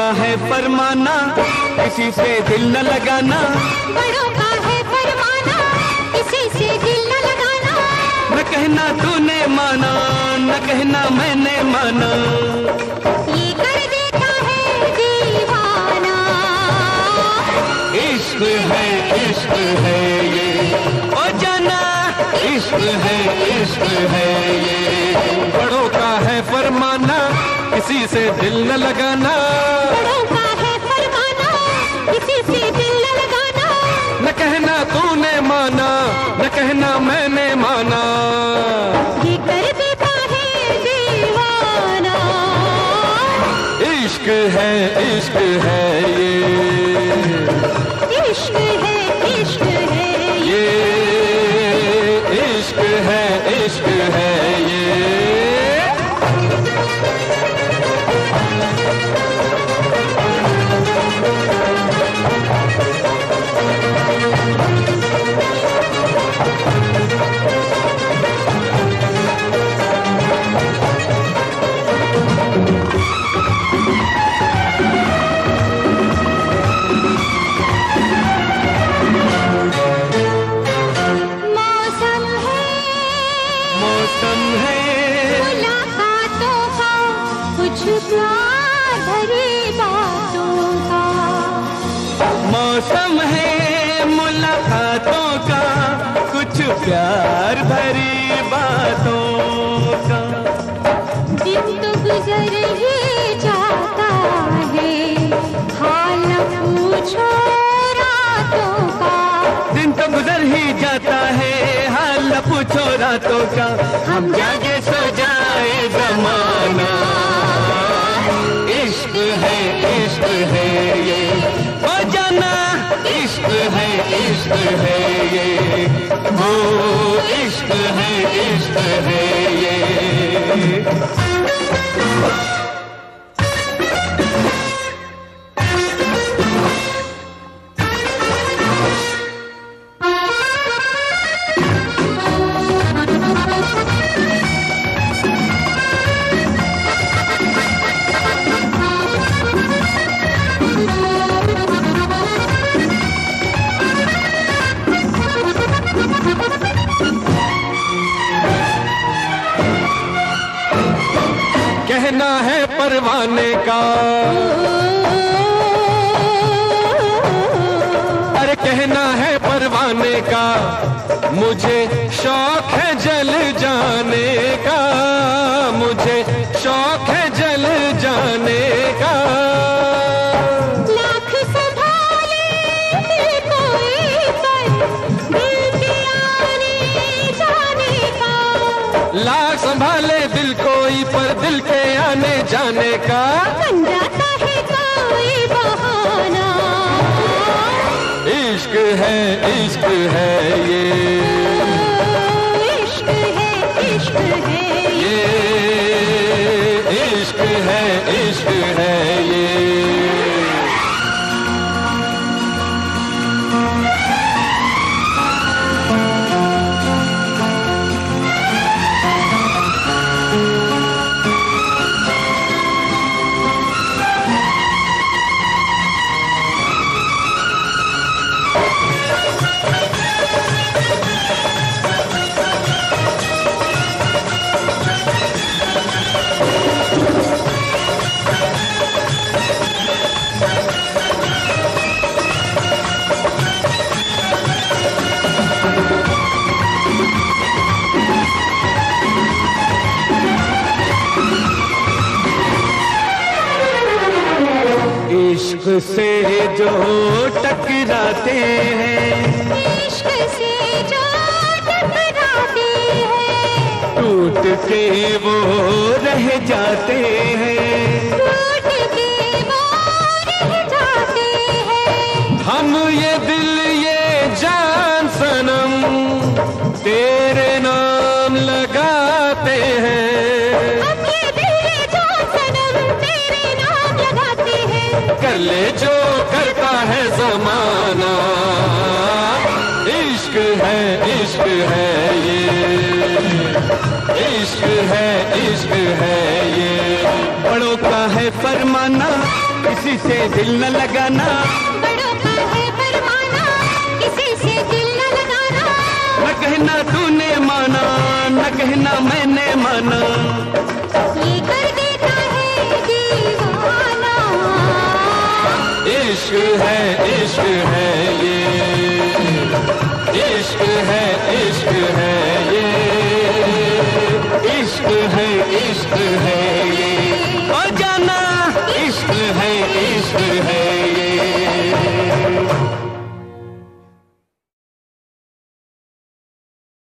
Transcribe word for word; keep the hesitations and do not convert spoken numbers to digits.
है फरमाना, किसी से दिल न लगाना। बड़ों का है फरमाना, किसी से दिल न लगाना। न कहना तूने माना, न कहना मैंने माना। ये कर देता है दीवाना। इश्क है, इश्क है ये, ओ जाना इश्क है, इश्क है ये। बड़ों का है फरमाना, किसी से दिल न लगाना। बड़ों का है फरमाना, किसी से दिल न लगाना। न कहना तूने माना, न कहना मैंने माना। ये कर देता है दीवाना। इश्क है, इश्क है ये, इश्क है, इश्क है ये इश्क है, इश्क है ये। मौसम है मुलाकातों का, कुछ प्यार भरी बातों का। मौसम है मुलाकातों का, कुछ प्यार भरी बातों का। दिन तो गुजर ही जाता है, हाल न पूछो रातों का। दिन तो गुजर ही जाता है, हाल न पूछो रातों का। हम जागे सो जाए जमाना। इश्क है, इश्क है ये, ओ जाना इश्क है, इश्क है ये। वो इश्क है, इश्क है ये। कहना है परवाने का, अरे कहना है परवाने का, मुझे शौक है जल जाने का। मुझे शौक है जल जाने का। लाख संभाले दिल कोई पर, दिल के आने जाने का। लाख संभाले दिल कोई पर, दिल के आने जाने का। बन जाता है कोई बहाना। इश्क है, इश्क है ये, इश्क है, इश्क है ये इश्क है, इश्क है ये। इश्क से जो टकराते हैं, इश्क से जो टकराते हैं, टूट के वो रह जाते हैं। टूट के वो रह जाते हैं। हम ये दिल ये जान सनम तेरे नाम लगाते हैं। हम ये दिल ये जान सनम तेरे नाम लगाते हैं। कर ले जो करता है जमाना। इश्क है, इश्क है ये, इश्क है, इश्क है ये। बड़ों का है फरमाना, किसी से दिल न लगाना, बड़ों का है फरमाना, किसी से दिल न लगाना। न कहना तूने माना, न कहना मैंने माना, ये कर देता है दीवाना। इश्क है इश्क है ये, इश्क है इश्क है ये, इश्क है इश्क है